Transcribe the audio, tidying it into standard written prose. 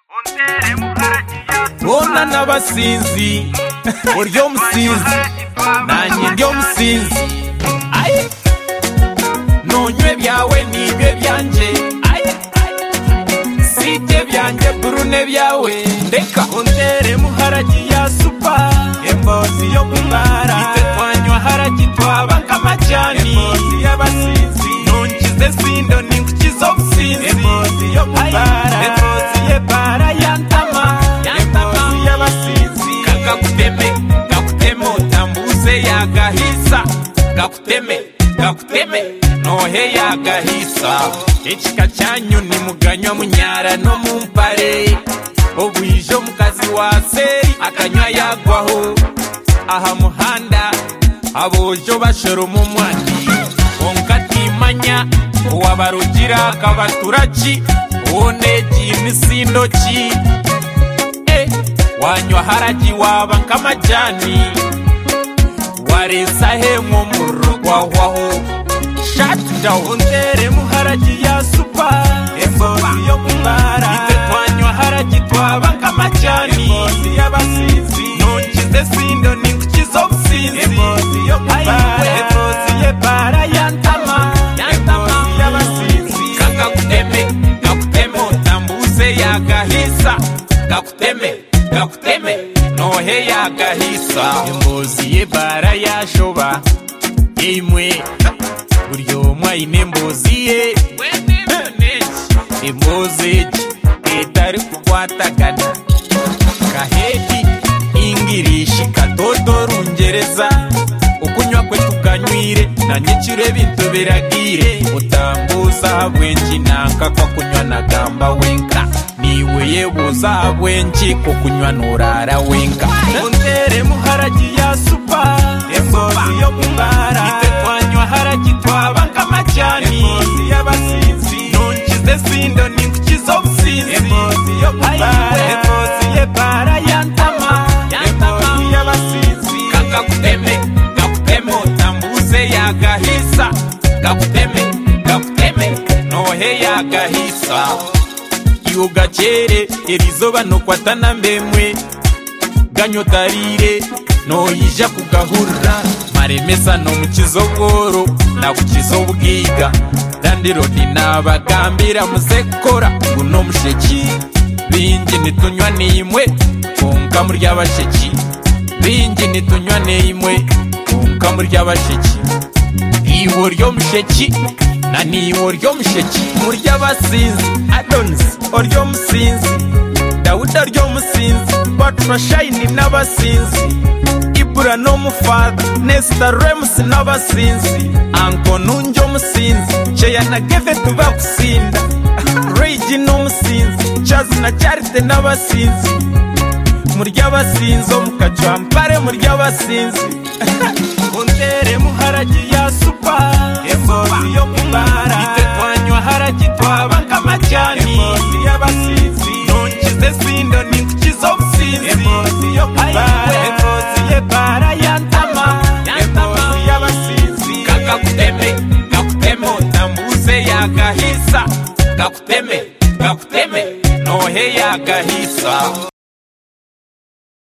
Bona n'abasinzi uryo musinzi nanye ndyo musinzi aye nonywe byawe nibye byanje aye site byanje burune byawe ndeka untere muharagi ya super embozi yo kumbara ite twanywa haragi twaba kamajani embozi y'abasinzi nonkize sindo ninkukiza obusinzi embozi yo kumbara embozi y'ebara yantama embozi y'abasinzi gakuteme utambuze yagahisa gakuteme nohe yagahisa ekika cyanyu nimuganywa munyara no mumpare obwijo mukazi wase akanywa yagwaho aha muhanda abojo bashoro mu mwandi onkatimanya wabarugira kabaturaki oneji misindo ki wanywa haragi waba kamajani waresa hemwo murugwaho shut down untere muharagi ya super embozi yo kumbara ite twanywa haragi twaba kamajani embozi y'abasinzi nonkize sindo ninkukiza obusinzi embozi yo kumbara embozi y'ebara yantama embozi y'abasinzi gakuteme utambuze yagahisa gakuteme nohe yagahisa embozi y'ebara yashoba imwe buryo mwayine embozi ye embozi etari kukwatagana kaheti ingirishi katoto rungereza okunywa kwe tukanywire nanyekiro ebintu biragire utambuza bwenki nanka kwa kunywa nagamba wenka niwe yebuza bwenki kukunywa norara wenka untere muharagi ya super embozi yo kumbara ite twanywa haragi twaba kamajani embozi y'abasinzi nonkize sindo ninkukiza obusinzi embozi yo kumbara embozi y'ebara yantama embozi y'abasinzi gakuteme utambuze yagahisa gakuteme nohe yagahisa ugachere erizoba nokwatana mbemwe ganyotarire noyija kugahurra maremesa no mukizogoro nakukiza obwiga dandirodi nabagambira muzekora guno musheki bingi nitunywa nimwe konka muri abasheki bingi nitunywa nimwe konka muri abasheki iwo ryo musheki na niwo ryo musheki muri abasinzi Adonis oryo musinzi Dawuda ryo musinzi Batra Shine n'abasinzi Ibura no mufada Nesta Rems n'abasinzi Anko Nunjo musinzi Cheya na Geve tubakusinda Rage no musinzi Chaz na Charite n'abasinzi muri abasinzi omukajwa mpare muri abasinzi untere muharagi ya super embozi yo kumbara ite twanywa haragi twaba kamajani embozi y'abasinzi nonkize sindo ninkukiza obusinzi embozi yo kumbara embozi y'ebara yantama embozi y'abasinzi gakuteme utambuze yagahisa gakuteme nohe yagahisa